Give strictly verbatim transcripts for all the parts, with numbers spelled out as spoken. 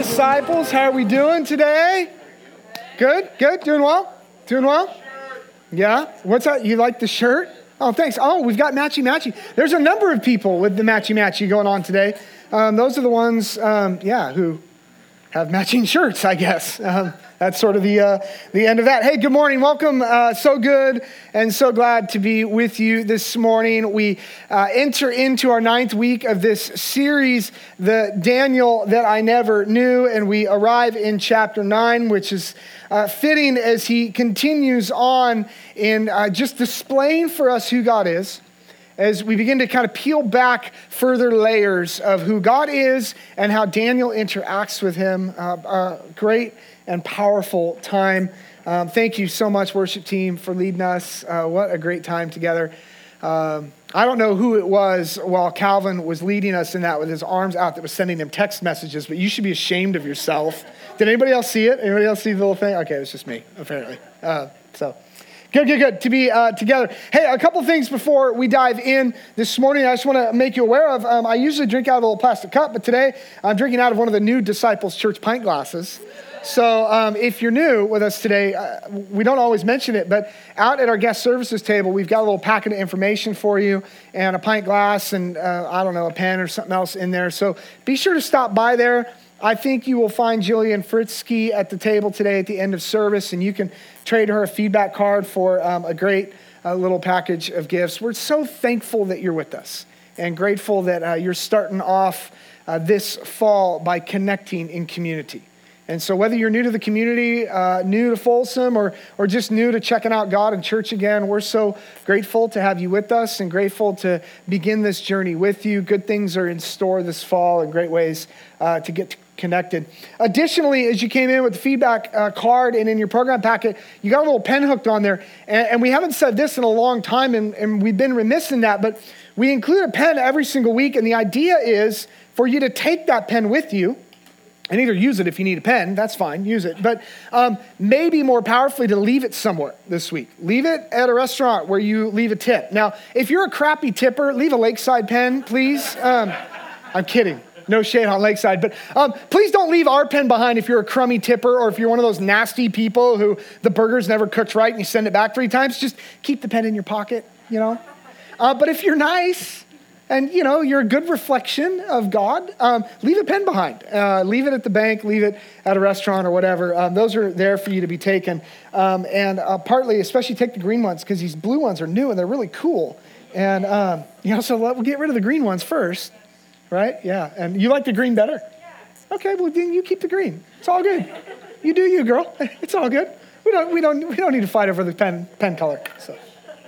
disciples. How are we doing today? Good, good, doing well? Doing well? Yeah? What's that? You like the shirt? Oh, thanks. Oh, we've got matchy-matchy. There's a number of people with the matchy-matchy going on today. Um, those are the ones, um, yeah, who have matching shirts, I guess. Um, that's sort of the uh, the end of that. Hey, good morning. Welcome. Uh, so good and so glad to be with you this morning. We uh, enter into our ninth week of this series, The Daniel That I Never Knew, and we arrive in chapter nine, which is uh, fitting as he continues on in uh, just displaying for us who God is, as we begin to kind of peel back further layers of who God is and how Daniel interacts with him. Uh, uh, great and powerful time. Um, thank you so much, worship team, for leading us. Uh, what a great time together. Um, I don't know who it was while Calvin was leading us in that with his arms out that was sending him text messages, but you should be ashamed of yourself. Did anybody else see it? Anybody else see the little thing? Okay, it was just me, apparently. Uh, so... Good, good, good to be uh, together. Hey, a couple things before we dive in this morning I just want to make you aware of. Um, I usually drink out of a little plastic cup, but today I'm drinking out of one of the new Disciples Church pint glasses. So um, if you're new with us today, uh, we don't always mention it, but out at our guest services table, we've got a little packet of information for you and a pint glass and, uh, I don't know, a pen or something else in there. So be sure to stop by there. I think you will find Jillian Fritzke at the table today at the end of service, and you can trade her a feedback card for um, a great uh, little package of gifts. We're so thankful that you're with us and grateful that uh, you're starting off uh, this fall by connecting in community. And so whether you're new to the community, uh, new to Folsom, or or just new to checking out God and church again, we're so grateful to have you with us and grateful to begin this journey with you. Good things are in store this fall and great ways uh, to get connected. Additionally, as you came in with the feedback uh, card and in your program packet, you got a little pen hooked on there. And, and we haven't said this in a long time, and, and we've been remiss in that, but we include a pen every single week. And the idea is for you to take that pen with you and either use it if you need a pen, that's fine, use it. But um, maybe more powerfully to leave it somewhere this week. Leave it at a restaurant where you leave a tip. Now, if you're a crappy tipper, leave a Lakeside pen, please. Um, I'm kidding. No shade on Lakeside, but um, please don't leave our pen behind if you're a crummy tipper or if you're one of those nasty people who the burger's never cooked right and you send it back three times. Just keep the pen in your pocket, you know. Uh, but if you're nice and, you know, you're a good reflection of God, um, leave a pen behind. Uh, leave it at the bank, leave it at a restaurant or whatever. Um, those are there for you to be taken. Um, and uh, partly, especially take the green ones because these blue ones are new and they're really cool. And, um, you know, so let, we'll get rid of the green ones first. Right? Yeah. And you like the green better? Yeah. Okay, well then you keep the green. It's all good. You do you, girl. It's all good. We don't we don't we don't need to fight over the pen pen color. So.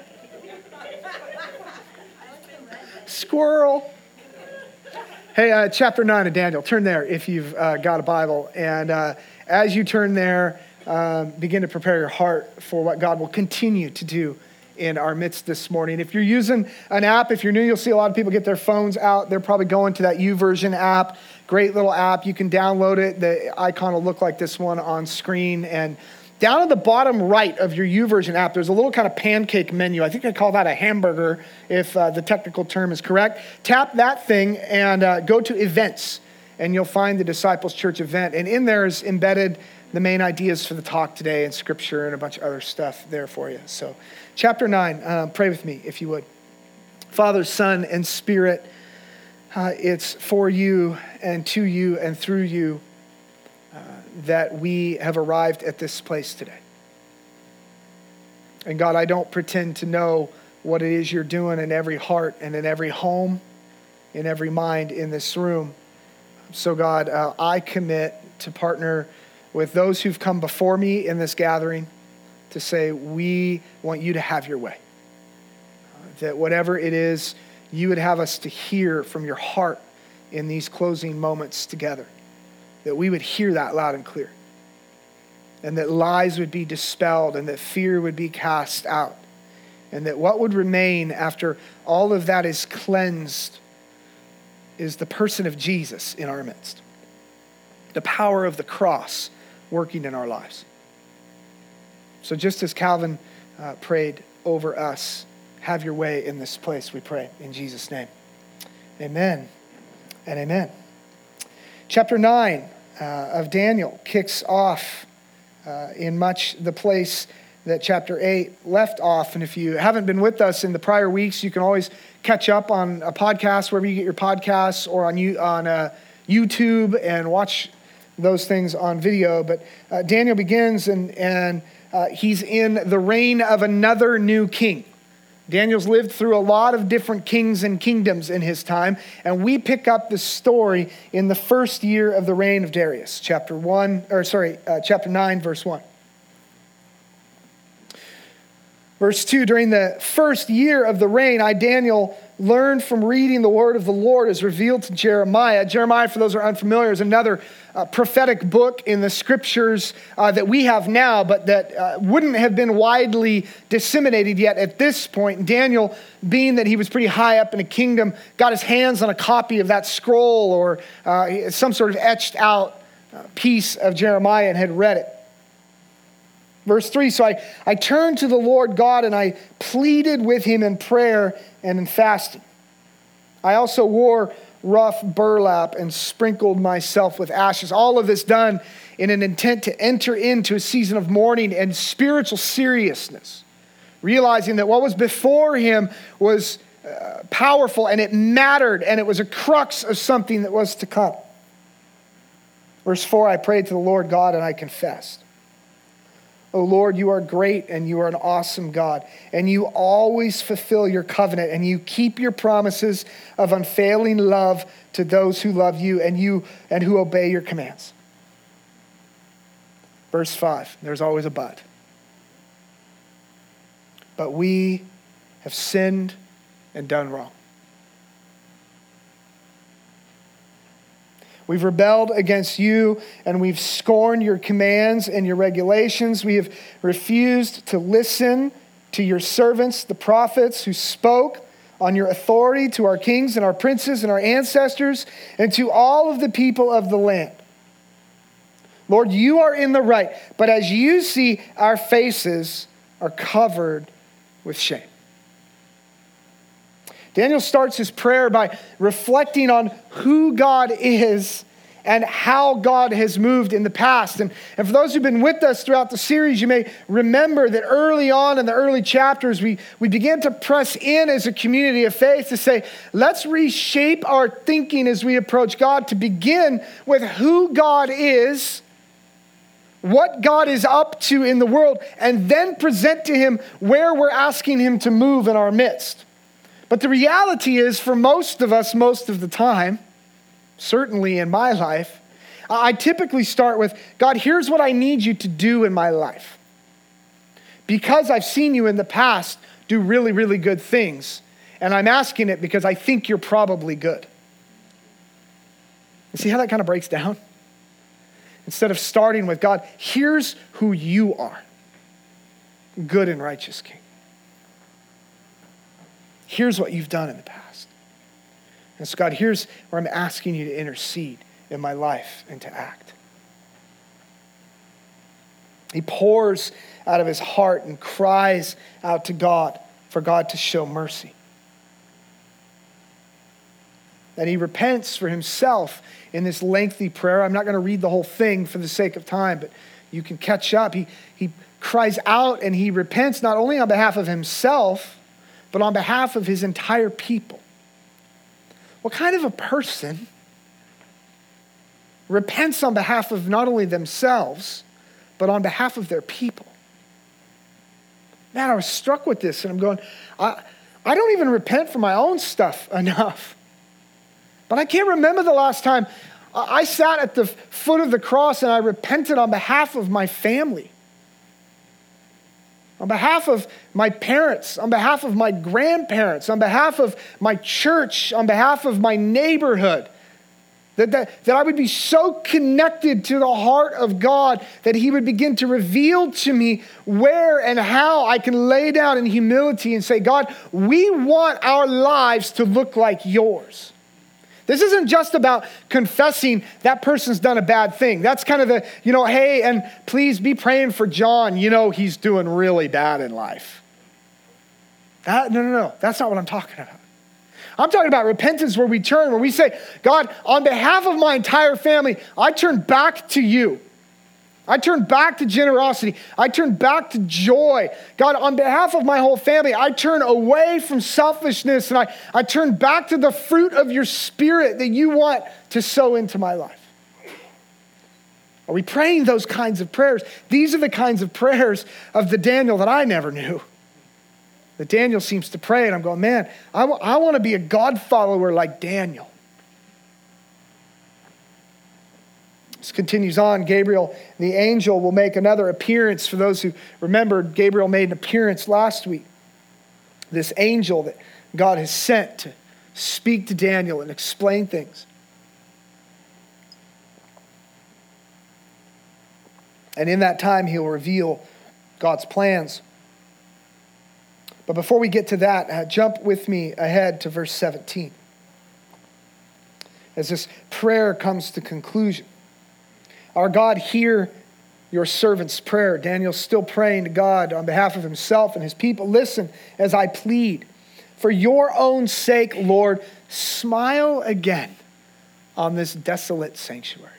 Squirrel. Hey, uh, chapter nine of Daniel. Turn there if you've uh, got a Bible. And uh, as you turn there, uh, begin to prepare your heart for what God will continue to do in our midst this morning. If you're using an app, if you're new, you'll see a lot of people get their phones out. They're probably going to that YouVersion app. Great little app. You can download it. The icon will look like this one on screen. And down at the bottom right of your YouVersion app, there's a little kind of pancake menu. I think they call that a hamburger, if uh, the technical term is correct. Tap that thing and uh, go to events, and you'll find the Disciples Church event. And in there is embedded the main ideas for the talk today and scripture and a bunch of other stuff there for you. So chapter nine, uh, pray with me if you would. Father, Son, and Spirit, uh, it's for you and to you and through you uh, that we have arrived at this place today. And God, I don't pretend to know what it is you're doing in every heart and in every home, in every mind in this room. So God, uh, I commit to partner with those who've come before me in this gathering to say, we want you to have your way. Uh, that whatever it is you would have us to hear from your heart in these closing moments together, that we would hear that loud and clear. And that lies would be dispelled and that fear would be cast out. And that what would remain after all of that is cleansed is the person of Jesus in our midst. The power of the cross working in our lives. So just as Calvin uh, prayed over us, have your way in this place, we pray in Jesus' name. Amen and amen. Chapter nine, uh, of Daniel kicks off uh, in much the place that chapter eight left off. And if you haven't been with us in the prior weeks, you can always catch up on a podcast, wherever you get your podcasts, or on, you, on uh, YouTube and watch those things on video. But uh, Daniel begins and, and uh, he's in the reign of another new king. Daniel's lived through a lot of different kings and kingdoms in his time, and we pick up the story in the first year of the reign of Darius, chapter one, or sorry, uh, chapter nine, verse one. Verse two, during the first year of the reign, I, Daniel, learned from reading the word of the Lord as revealed to Jeremiah. Jeremiah, for those who are unfamiliar, is another uh, prophetic book in the scriptures uh, that we have now, but that uh, wouldn't have been widely disseminated yet at this point. Daniel, being that he was pretty high up in a kingdom, got his hands on a copy of that scroll or uh, some sort of etched out uh, piece of Jeremiah and had read it. Verse three, so I, I turned to the Lord God and I pleaded with him in prayer and in fasting. I also wore rough burlap and sprinkled myself with ashes. All of this done in an intent to enter into a season of mourning and spiritual seriousness, realizing that what was before him was uh, powerful and it mattered and it was a crux of something that was to come. Verse four, I prayed to the Lord God and I confessed. O Lord, you are great and you are an awesome God, and you always fulfill your covenant and you keep your promises of unfailing love to those who love you and you and who obey your commands. Verse five, there's always a but. But we have sinned and done wrong. We've rebelled against you and we've scorned your commands and your regulations. We have refused to listen to your servants, the prophets, who spoke on your authority to our kings and our princes and our ancestors and to all of the people of the land. Lord, you are in the right, but as you see, our faces are covered with shame. Daniel starts his prayer by reflecting on who God is and how God has moved in the past. And, and for those who've been with us throughout the series, you may remember that early on in the early chapters, we, we began to press in as a community of faith to say, let's reshape our thinking as we approach God, to begin with who God is, what God is up to in the world, and then present to him where we're asking him to move in our midst. But the reality is, for most of us, most of the time, certainly in my life, I typically start with, God, here's what I need you to do in my life. Because I've seen you in the past do really, really good things, and I'm asking it because I think you're probably good. You see how that kind of breaks down? Instead of starting with, God, here's who you are, good and righteous King. Here's what you've done in the past. And so, God, here's where I'm asking you to intercede in my life and to act. He pours out of his heart and cries out to God for God to show mercy. And he repents for himself in this lengthy prayer. I'm not going to read the whole thing for the sake of time, but you can catch up. He, he cries out and he repents not only on behalf of himself, but on behalf of his entire people. What kind of a person repents on behalf of not only themselves, but on behalf of their people? Man, I was struck with this and I'm going, I, I don't even repent for my own stuff enough. But I can't remember the last time I sat at the foot of the cross and I repented on behalf of my family, on behalf of my parents, on behalf of my grandparents, on behalf of my church, on behalf of my neighborhood, that, that, that I would be so connected to the heart of God that he would begin to reveal to me where and how I can lay down in humility and say, God, we want our lives to look like yours. This isn't just about confessing that person's done a bad thing. That's kind of the, you know, hey, and please be praying for John. You know, he's doing really bad in life. That, no, no, no. That's not what I'm talking about. I'm talking about repentance where we turn, where we say, God, on behalf of my entire family, I turn back to you. I turn back to generosity. I turn back to joy. God, on behalf of my whole family, I turn away from selfishness and I, I turn back to the fruit of your Spirit that you want to sow into my life. Are we praying those kinds of prayers? These are the kinds of prayers of the Daniel that I never knew. That Daniel seems to pray, and I'm going, man, I, w- I want to be a God follower like Daniel. This continues on. Gabriel, the angel, will make another appearance. For those who remember, Gabriel made an appearance last week. This angel that God has sent to speak to Daniel and explain things. And in that time, he'll reveal God's plans. But before we get to that, uh, jump with me ahead to verse seventeen. As this prayer comes to conclusion. Our God, hear your servant's prayer. Daniel's still praying to God on behalf of himself and his people. Listen as I plead. For your own sake, Lord, smile again on this desolate sanctuary.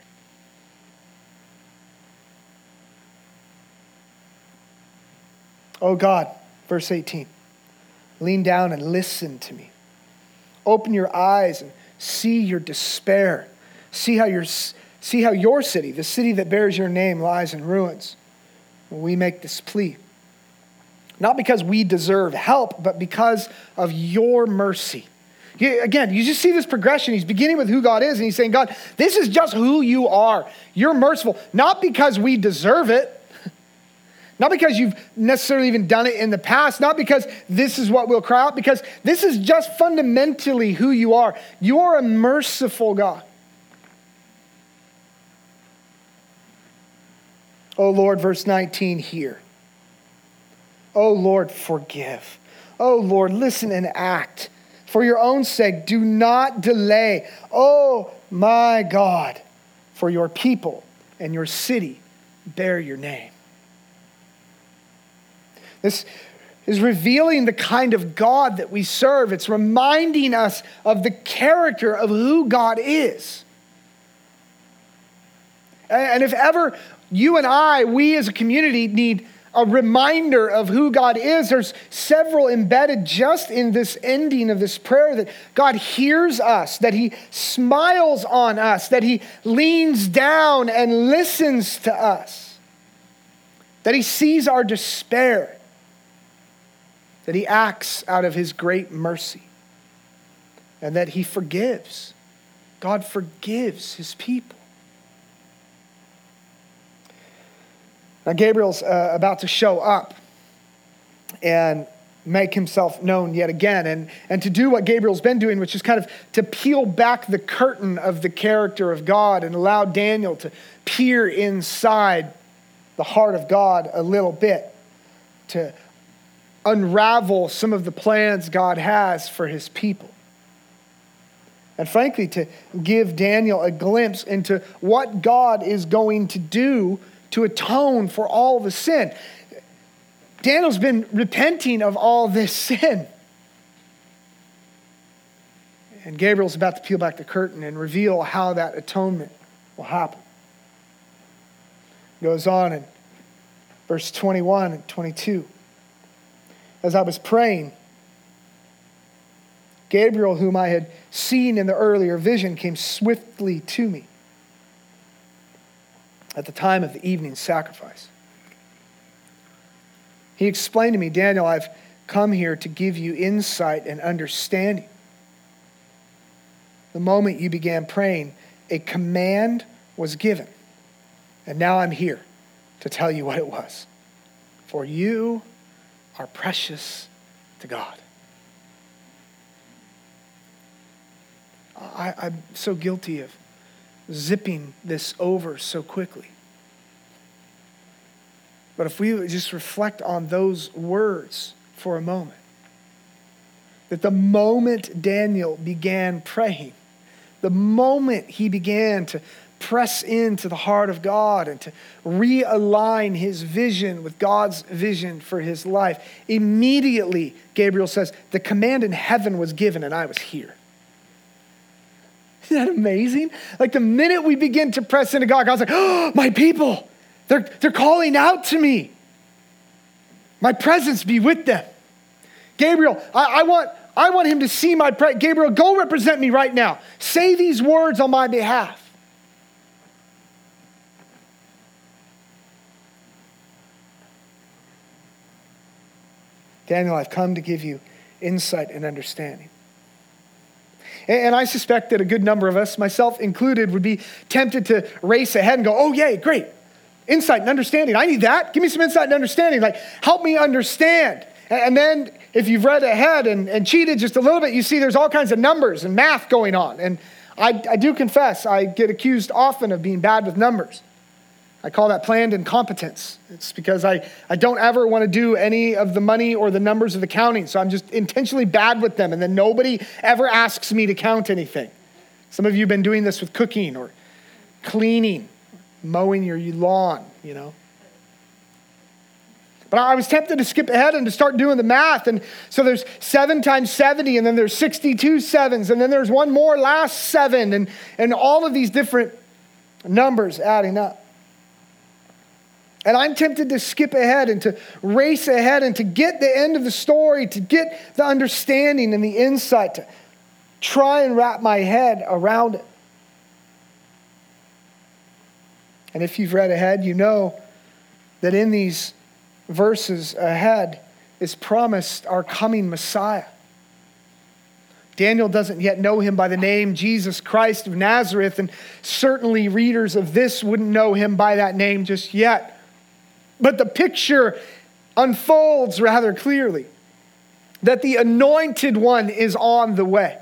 Oh God, verse eighteen, lean down and listen to me. Open your eyes and see your despair. See how your, see how your city, the city that bears your name, lies in ruins. When we make this plea, not because we deserve help, but because of your mercy. You, again, you just see this progression. He's beginning with who God is, and he's saying, God, this is just who you are. You're merciful, not because we deserve it, not because you've necessarily even done it in the past, not because this is what we'll cry out, because this is just fundamentally who you are. You are a merciful God. Oh Lord, verse nineteen here. Oh Lord, forgive. Oh Lord, listen and act. For your own sake, do not delay. Oh my God, for your people and your city bear your name. This is revealing the kind of God that we serve. It's reminding us of the character of who God is. And if ever you and I, we as a community, need a reminder of who God is, there's several embedded just in this ending of this prayer, that God hears us, that he smiles on us, that he leans down and listens to us, that he sees our despair, that he acts out of his great mercy, and that he forgives. God forgives his people. Now Gabriel's uh, about to show up and make himself known yet again, and, and to do what Gabriel's been doing, which is kind of to peel back the curtain of the character of God and allow Daniel to peer inside the heart of God a little bit, to unravel some of the plans God has for his people. And frankly, to give Daniel a glimpse into what God is going to do to atone for all the sin. Daniel's been repenting of all this sin. And Gabriel's about to peel back the curtain and reveal how that atonement will happen. Goes on in verse twenty-one and twenty-two. As I was praying, Gabriel, whom I had seen in the earlier vision, came swiftly to me at the time of the evening sacrifice. He explained to me, Daniel, I've come here to give you insight and understanding. The moment you began praying, a command was given. And now I'm here to tell you what it was. For you are precious to God. I, I'm so guilty of zipping this over so quickly. But if we just reflect on those words for a moment, that the moment Daniel began praying, the moment he began to press into the heart of God and to realign his vision with God's vision for his life. Immediately, Gabriel says, the command in heaven was given and I was here. Isn't that amazing? Like the minute we begin to press into God, God's like, oh, my people, they're, they're calling out to me. My presence be with them. Gabriel, I, I want I want him to see my presence. Gabriel, go represent me right now. Say these words on my behalf. Daniel, I've come to give you insight and understanding. And I suspect that a good number of us, myself included, would be tempted to race ahead and go, oh, yay, great. Insight and understanding. I need that. Give me some insight and understanding. Like, help me understand. And then if you've read ahead and, and cheated just a little bit, you see there's all kinds of numbers and math going on. And I, I do confess, I get accused often of being bad with numbers. I call that planned incompetence. It's because I, I don't ever want to do any of the money or the numbers of the counting. So I'm just intentionally bad with them. And then nobody ever asks me to count anything. Some of you have been doing this with cooking or cleaning, mowing your lawn, you know. But I was tempted to skip ahead and to start doing the math. And so there's seven times seventy, and then there's sixty-two sevens, and then there's one more last seven, and, and all of these different numbers adding up. And I'm tempted to skip ahead and to race ahead and to get the end of the story, to get the understanding and the insight, to try and wrap my head around it. And if you've read ahead, you know that in these verses ahead is promised our coming Messiah. Daniel doesn't yet know him by the name Jesus Christ of Nazareth, and certainly readers of this wouldn't know him by that name just yet. But the picture unfolds rather clearly that the anointed one is on the way.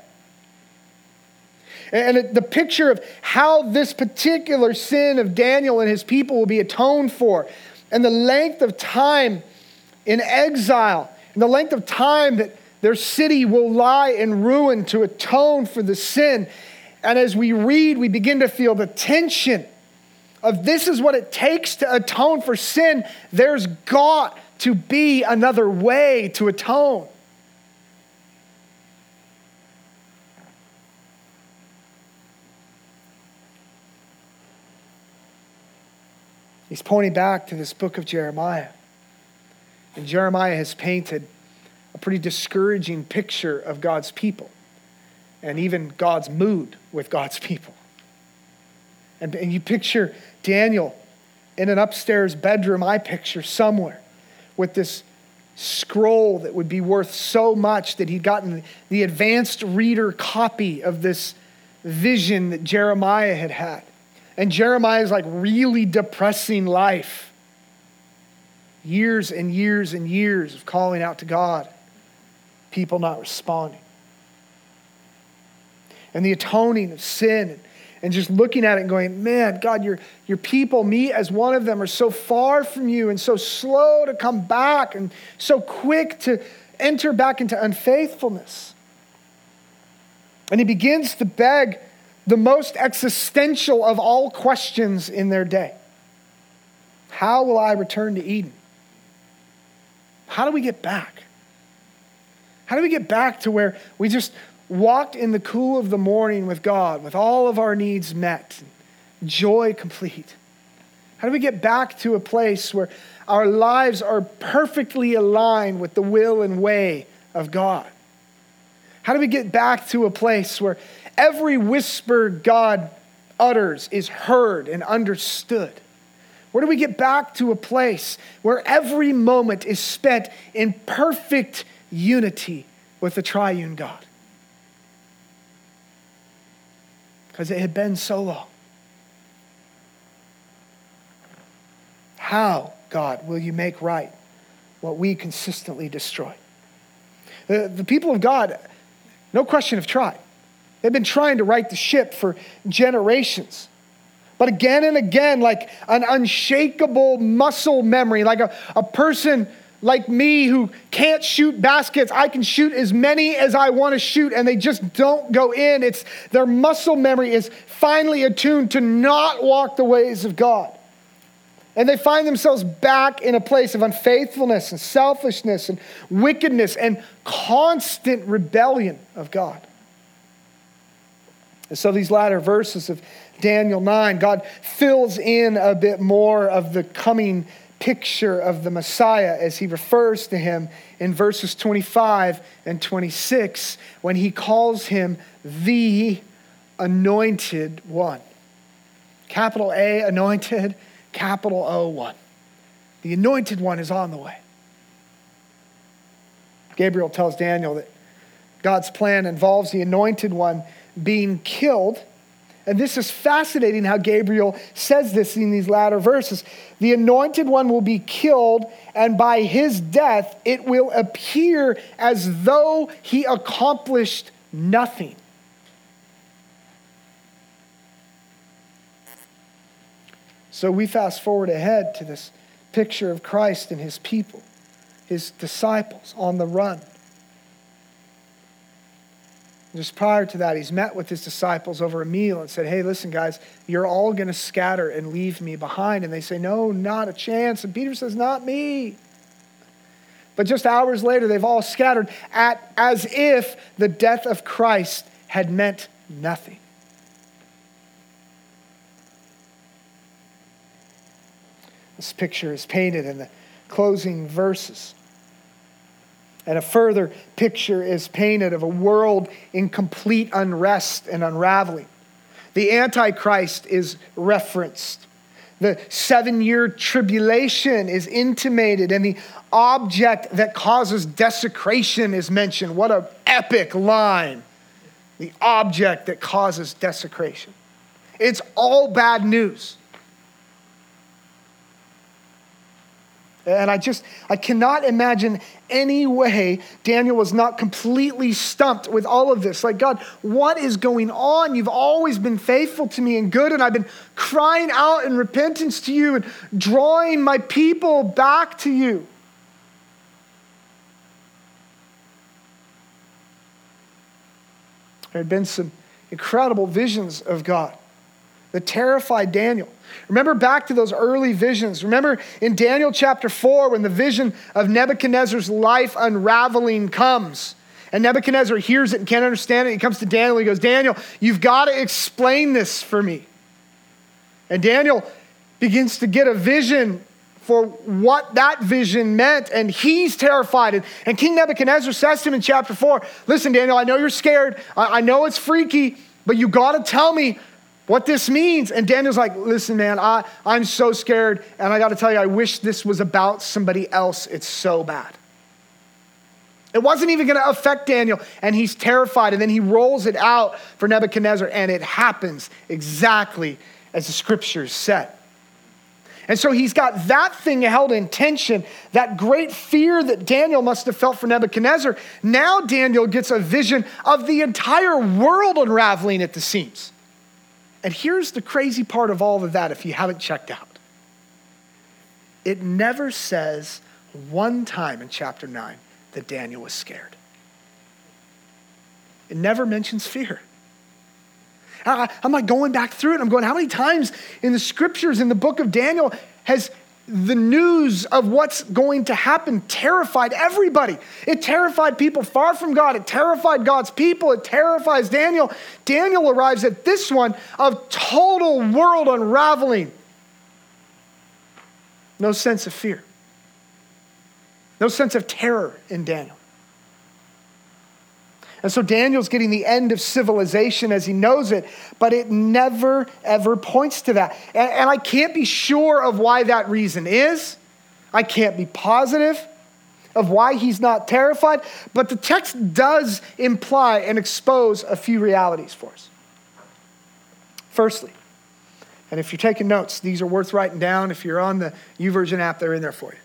And the picture of how this particular sin of Daniel and his people will be atoned for, and the length of time in exile, and the length of time that their city will lie in ruin to atone for the sin. And as we read, we begin to feel the tension of this is what it takes to atone for sin. There's got to be another way to atone. He's pointing back to this book of Jeremiah. And Jeremiah has painted a pretty discouraging picture of God's people and even God's mood with God's people. And, and you picture Daniel in an upstairs bedroom, I picture somewhere, with this scroll that would be worth so much that he'd gotten the advanced reader copy of this vision that Jeremiah had had. And Jeremiah's like really depressing life. Years and years and years of calling out to God. People not responding. And the atoning of sin. And just looking at it and going, man, God, your, your people, me as one of them, are so far from you and so slow to come back and so quick to enter back into unfaithfulness. And he begins to beg the most existential of all questions in their day. How will I return to Eden? How do we get back? How do we get back to where we just walked in the cool of the morning with God, with all of our needs met, joy complete? How do we get back to a place where our lives are perfectly aligned with the will and way of God? How do we get back to a place where every whisper God utters is heard and understood? Where do we get back to a place where every moment is spent in perfect unity with the triune God? Because it had been so long. How, God, will you make right what we consistently destroy? The, the people of God, no question, have tried. They've been trying to right the ship for generations. But again and again, like an unshakable muscle memory, like a, a person like me who can't shoot baskets. I can shoot as many as I want to shoot and they just don't go in. It's their muscle memory is finally attuned to not walk the ways of God. And they find themselves back in a place of unfaithfulness and selfishness and wickedness and constant rebellion of God. And so these latter verses of Daniel nine, God fills in a bit more of the coming picture of the Messiah as he refers to him in verses twenty-five and twenty-six when he calls him the Anointed One. Capital A, anointed, capital O, one. The Anointed One is on the way. Gabriel tells Daniel that God's plan involves the Anointed One being killed. And this is fascinating how Gabriel says this in these latter verses. The Anointed One will be killed, and by his death, it will appear as though he accomplished nothing. So we fast forward ahead to this picture of Christ and his people, his disciples on the run. Just prior to that, he's met with his disciples over a meal and said, hey, listen, guys, you're all going to scatter and leave me behind. And they say, no, not a chance. And Peter says, not me. But just hours later, they've all scattered at, as if the death of Christ had meant nothing. This picture is painted in the closing verses. And a further picture is painted of a world in complete unrest and unraveling. The Antichrist is referenced. The seven-year tribulation is intimated, and the object that causes desecration is mentioned. What an epic line. The object that causes desecration. It's all bad news. And I just, I cannot imagine any way Daniel was not completely stumped with all of this. Like, God, what is going on? You've always been faithful to me and good, and I've been crying out in repentance to you and drawing my people back to you. There had been some incredible visions of God that terrified Daniel. Remember back to those early visions. Remember in Daniel chapter four when the vision of Nebuchadnezzar's life unraveling comes. And Nebuchadnezzar hears it and can't understand it. He comes to Daniel. He goes, Daniel, you've got to explain this for me. And Daniel begins to get a vision for what that vision meant. And he's terrified. And, and King Nebuchadnezzar says to him in chapter four, listen, Daniel, I know you're scared. I, I know it's freaky, but you got to tell me what this means. And Daniel's like, listen, man, I, I'm so scared. And I got to tell you, I wish this was about somebody else. It's so bad. It wasn't even going to affect Daniel. And he's terrified. And then he rolls it out for Nebuchadnezzar. And it happens exactly as the scriptures said. And so he's got that thing held in tension, that great fear that Daniel must have felt for Nebuchadnezzar. Now Daniel gets a vision of the entire world unraveling at the seams. And here's the crazy part of all of that if you haven't checked out. It never says one time in chapter nine that Daniel was scared. It never mentions fear. I, I'm like going back through it. I'm going, how many times in the scriptures in the book of Daniel has the news of what's going to happen terrified everybody? It terrified people far from God. It terrified God's people. It terrifies Daniel. Daniel arrives at this one of total world unraveling. No sense of fear. No sense of terror in Daniel. And so Daniel's getting the end of civilization as he knows it, but it never, ever points to that. And, and I can't be sure of why that reason is. I can't be positive of why he's not terrified, but the text does imply and expose a few realities for us. Firstly, and if you're taking notes, these are worth writing down. If you're on the YouVersion app, they're in there for you.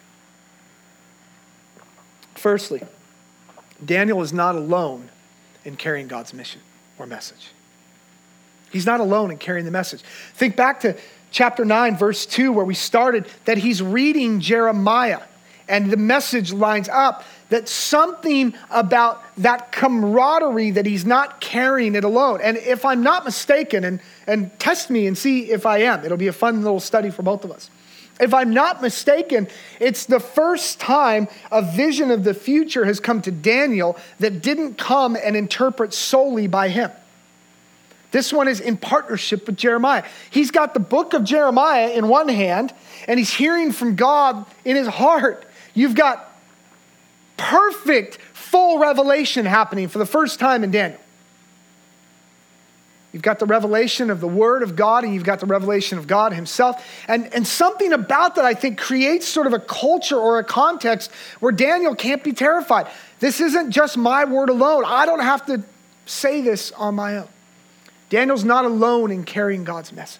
Firstly, Daniel is not alone in carrying God's mission or message. He's not alone in carrying the message. Think back to chapter nine, verse two, where we started, that he's reading Jeremiah. and the message lines up, that something about that camaraderie that he's not carrying it alone. And if I'm not mistaken, and, and test me and see if I am, it'll be a fun little study for both of us. If I'm not mistaken, it's the first time a vision of the future has come to Daniel that didn't come and interpret solely by him. This one is in partnership with Jeremiah. He's got the book of Jeremiah in one hand, and he's hearing from God in his heart. You've got perfect, full revelation happening for the first time in Daniel. You've got the revelation of the Word of God, and you've got the revelation of God himself. And, and something about that, I think, creates sort of a culture or a context where Daniel can't be terrified. This isn't just my word alone. I don't have to say this on my own. Daniel's not alone in carrying God's message.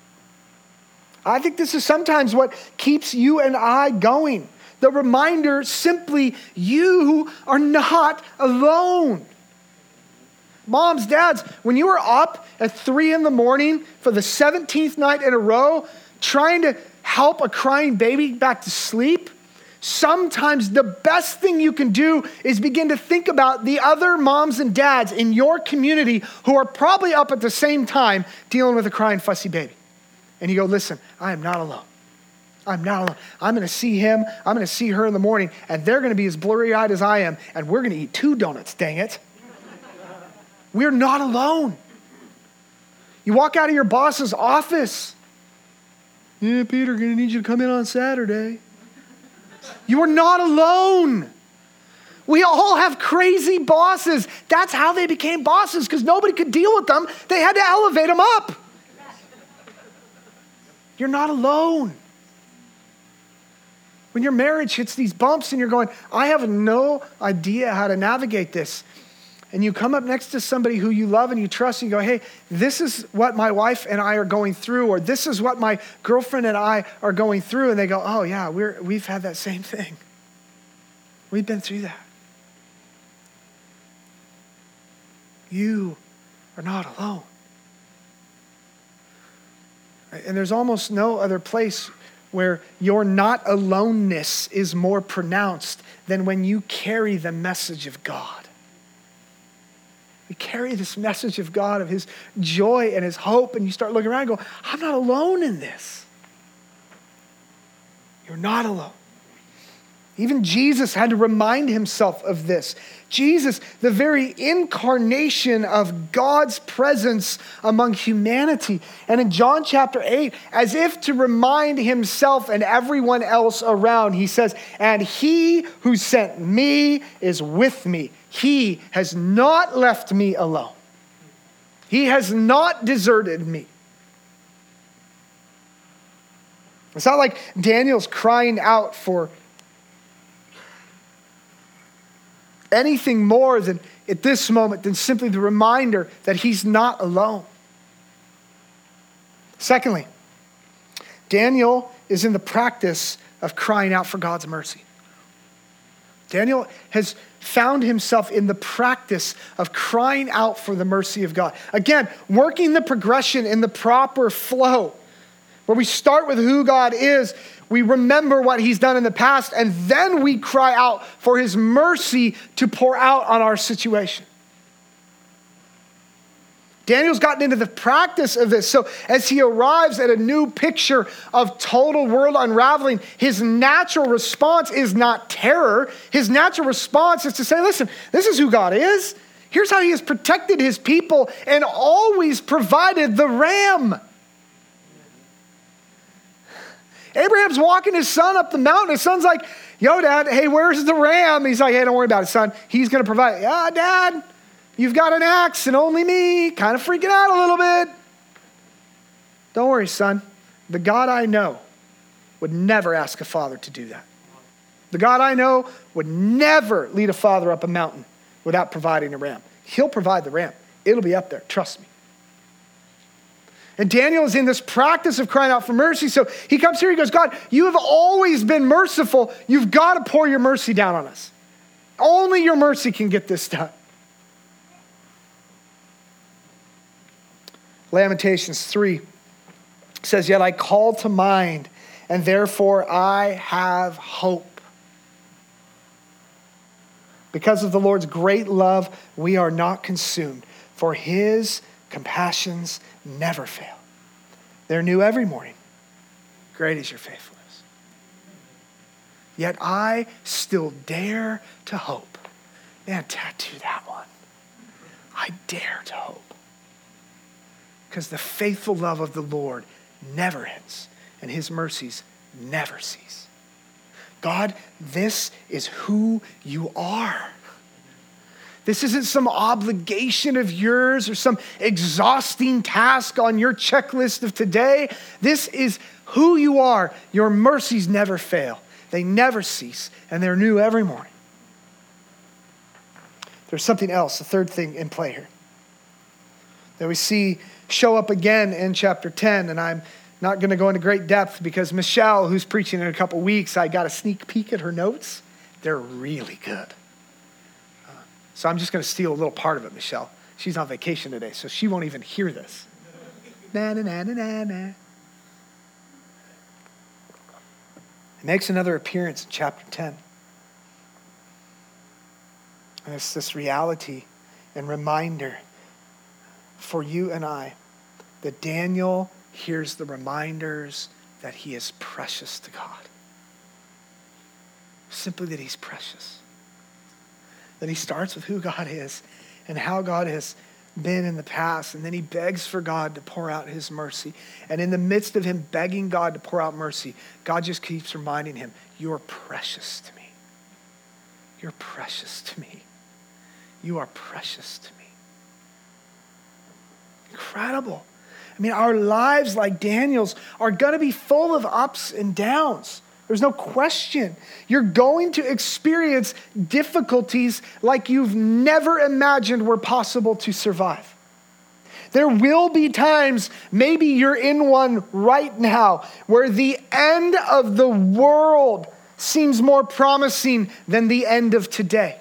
I think this is sometimes what keeps you and I going. The reminder simply, you are not alone. Moms, dads, when you are up at three in the morning for the seventeenth night in a row, trying to help a crying baby back to sleep, sometimes the best thing you can do is begin to think about the other moms and dads in your community who are probably up at the same time dealing with a crying, fussy baby. And you go, listen, I am not alone. I'm not alone. I'm going to see him. I'm going to see her in the morning, and they're going to be as blurry-eyed as I am, and we're going to eat two donuts, dang it. We're not alone. You walk out of your boss's office. Yeah, Peter, going to need you to come in on Saturday. You are not alone. We all have crazy bosses. That's how they became bosses, because nobody could deal with them. They had to elevate them up. You're not alone. When your marriage hits these bumps and you're going, I have no idea how to navigate this. And you come up next to somebody who you love and you trust and you go, hey, this is what my wife and I are going through, or this is what my girlfriend and I are going through. And they go, oh yeah, we're, we've had that same thing. We've been through that. You are not alone. And there's almost no other place where your not aloneness is more pronounced than when you carry the message of God. You carry this message of God, of his joy and his hope, and you start looking around and go, I'm not alone in this. You're not alone. Even Jesus had to remind himself of this. Jesus, the very incarnation of God's presence among humanity. And in John chapter eight, as if to remind himself and everyone else around, he says, and he who sent me is with me. He has not left me alone. He has not deserted me. It's not like Daniel's crying out for anything more than at this moment than simply the reminder that he's not alone. Secondly, Daniel is in the practice of crying out for God's mercy. Daniel has found himself in the practice of crying out for the mercy of God. Again, working the progression in the proper flow, where we start with who God is, we remember what he's done in the past, and then we cry out for his mercy to pour out on our situation. Daniel's gotten into the practice of this. So as he arrives at a new picture of total world unraveling, his natural response is not terror. His natural response is to say, listen, this is who God is. Here's how he has protected his people and always provided the ram. Abraham's walking his son up the mountain. His son's like, yo, Dad, hey, where's the ram? He's like, hey, don't worry about it, son. He's going to provide it. Yeah, Dad, you've got an axe and only me. Kind of freaking out a little bit. Don't worry, son. The God I know would never ask a father to do that. The God I know would never lead a father up a mountain without providing a ram. He'll provide the ram. It'll be up there. Trust me. And Daniel is in this practice of crying out for mercy. So he comes here, he goes, God, you have always been merciful. You've got to pour your mercy down on us. Only your mercy can get this done. Lamentations three says, yet I call to mind, and therefore I have hope. Because of the Lord's great love, we are not consumed, for his compassions never fail. They're new every morning. Great is your faithfulness. Yet I still dare to hope. Man, tattoo that one. I dare to hope. Because the faithful love of the Lord never ends, and his mercies never cease. God, this is who you are. This isn't some obligation of yours or some exhausting task on your checklist of today. This is who you are. Your mercies never fail. They never cease, and they're new every morning. There's something else, the third thing in play here, that we see show up again in chapter ten, and I'm not going to go into great depth because Michelle, who's preaching in a couple weeks, I got a sneak peek at her notes. They're really good. Uh, so I'm just going to steal a little part of it, Michelle. She's on vacation today, so she won't even hear this. Na, na, na, na, na, na. It makes another appearance in chapter ten. And it's this reality and reminder for you and I that Daniel hears the reminders that he is precious to God. Simply that he's precious. That he starts with who God is and how God has been in the past, and then he begs for God to pour out his mercy. And in the midst of him begging God to pour out mercy, God just keeps reminding him, you're precious to me. You're precious to me. You are precious to me. Incredible. I mean, our lives, like Daniel's, are going to be full of ups and downs. There's no question. You're going to experience difficulties like you've never imagined were possible to survive. There will be times, maybe you're in one right now, where the end of the world seems more promising than the end of today.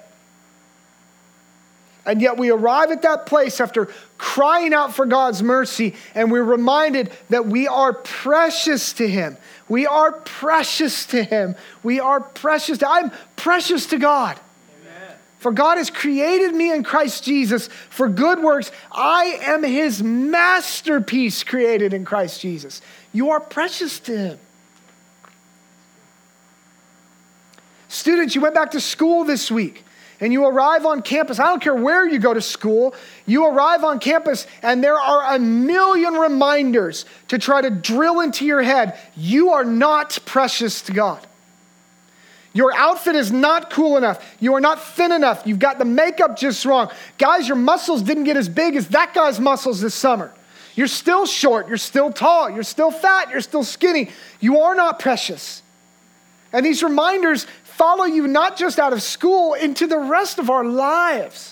And yet we arrive at that place after crying out for God's mercy, and we're reminded that we are precious to him. We are precious to him. We are precious to, I'm precious to God. Amen. For God has created me in Christ Jesus for good works. I am his masterpiece created in Christ Jesus. You are precious to him. Students, you went back to school this week. And you arrive on campus, I don't care where you go to school, you arrive on campus and there are a million reminders to try to drill into your head, you are not precious to God. Your outfit is not cool enough. You are not thin enough. You've got the makeup just wrong. Guys, your muscles didn't get as big as that guy's muscles this summer. You're still short, you're still tall, you're still fat, you're still skinny. You are not precious. And these reminders follow you not just out of school, into the rest of our lives.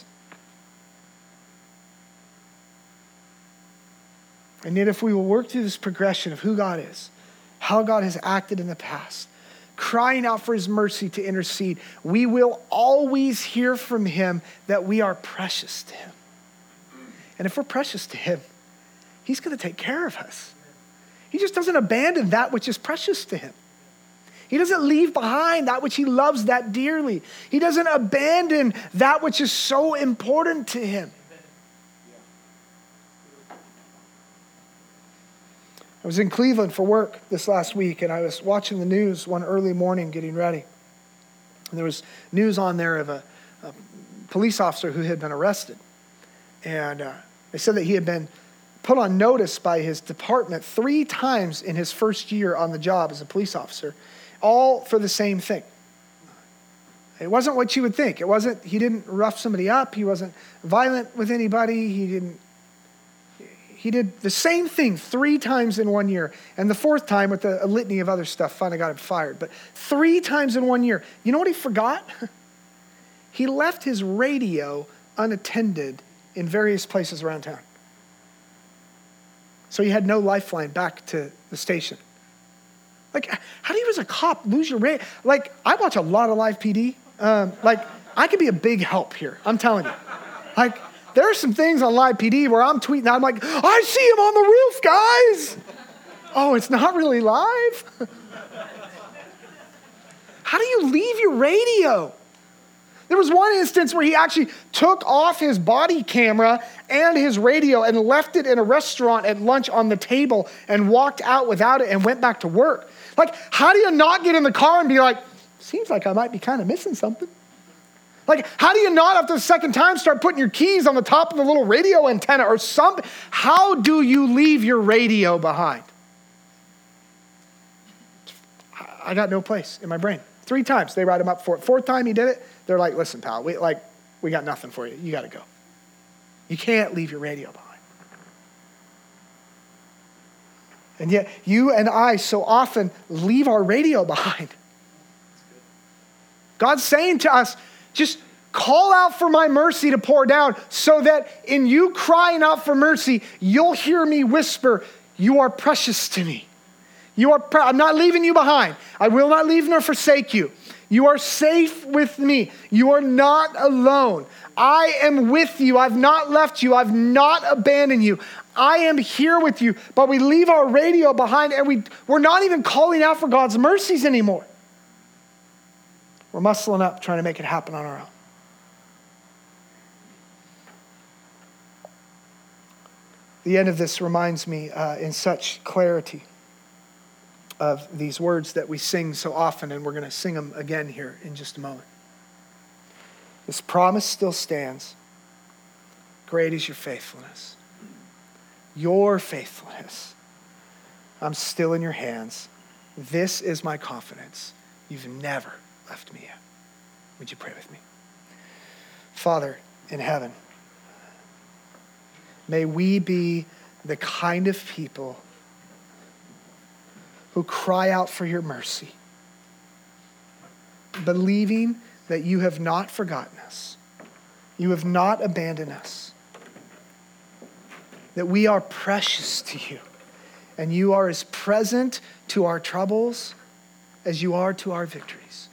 And yet if we will work through this progression of who God is, how God has acted in the past, crying out for his mercy to intercede, we will always hear from him that we are precious to him. And if we're precious to him, he's going to take care of us. He just doesn't abandon that which is precious to him. He doesn't leave behind that which he loves that dearly. He doesn't abandon that which is so important to him. I was in Cleveland for work this last week, and I was watching the news one early morning getting ready. And there was news on there of a, a police officer who had been arrested. And uh, they said that he had been put on notice by his department three times in his first year on the job as a police officer. All for the same thing. It wasn't what you would think. It wasn't, he didn't rough somebody up. He wasn't violent with anybody. He didn't, he did the same thing three times in one year. And the fourth time with a, a litany of other stuff finally got him fired. But three times in one year. You know what he forgot? He left his radio unattended in various places around town. So he had no lifeline back to the station. Like, how do you as a cop lose your radio? Like, I watch a lot of live P D. Um, like, I could be a big help here. I'm telling you. Like, there are some things on live P D where I'm tweeting, I'm like, I see him on the roof, guys. Oh, it's not really live? How do you leave your radio? There was one instance where he actually took off his body camera and his radio and left it in a restaurant at lunch on the table and walked out without it and went back to work. Like, how do you not get in the car and be like, seems like I might be kind of missing something? Like, how do you not, after the second time, start putting your keys on the top of the little radio antenna or something? How do you leave your radio behind? I got no place in my brain. Three times they write him up for it. Fourth time he did it, they're like, listen, pal, we like we got nothing for you. You got to go. You can't leave your radio behind. And yet you and I so often leave our radio behind. God's saying to us, just call out for my mercy to pour down so that in you crying out for mercy, you'll hear me whisper, you are precious to me. You are. Pre- I'm not leaving you behind. I will not leave nor forsake you. You are safe with me. You are not alone. I am with you. I've not left you. I've not abandoned you. I am here with you. But we leave our radio behind and we, we're not even calling out for God's mercies anymore. We're muscling up trying to make it happen on our own. The end of this reminds me uh, in such clarity of these words that we sing so often, and we're going to sing them again here in just a moment. This promise still stands. Great is your faithfulness. Your faithfulness. I'm still in your hands. This is my confidence. You've never left me yet. Would you pray with me? Father in heaven, may we be the kind of people who cry out for your mercy, believing that you have not forgotten us, you have not abandoned us, that we are precious to you, and you are as present to our troubles as you are to our victories.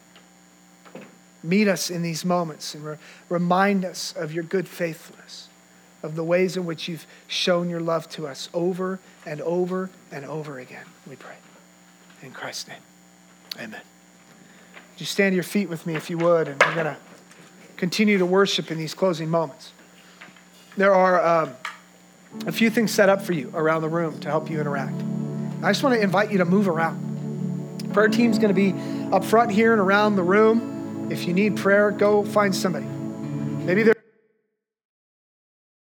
Meet us in these moments and re- remind us of your good faithfulness, of the ways in which you've shown your love to us over and over and over again, we pray. In Christ's name, amen. Would you stand to your feet with me if you would, and we're going to continue to worship in these closing moments. There are um, a few things set up for you around the room to help you interact. I just want to invite you to move around. Prayer team's going to be up front here and around the room. If you need prayer, go find somebody. Maybe they're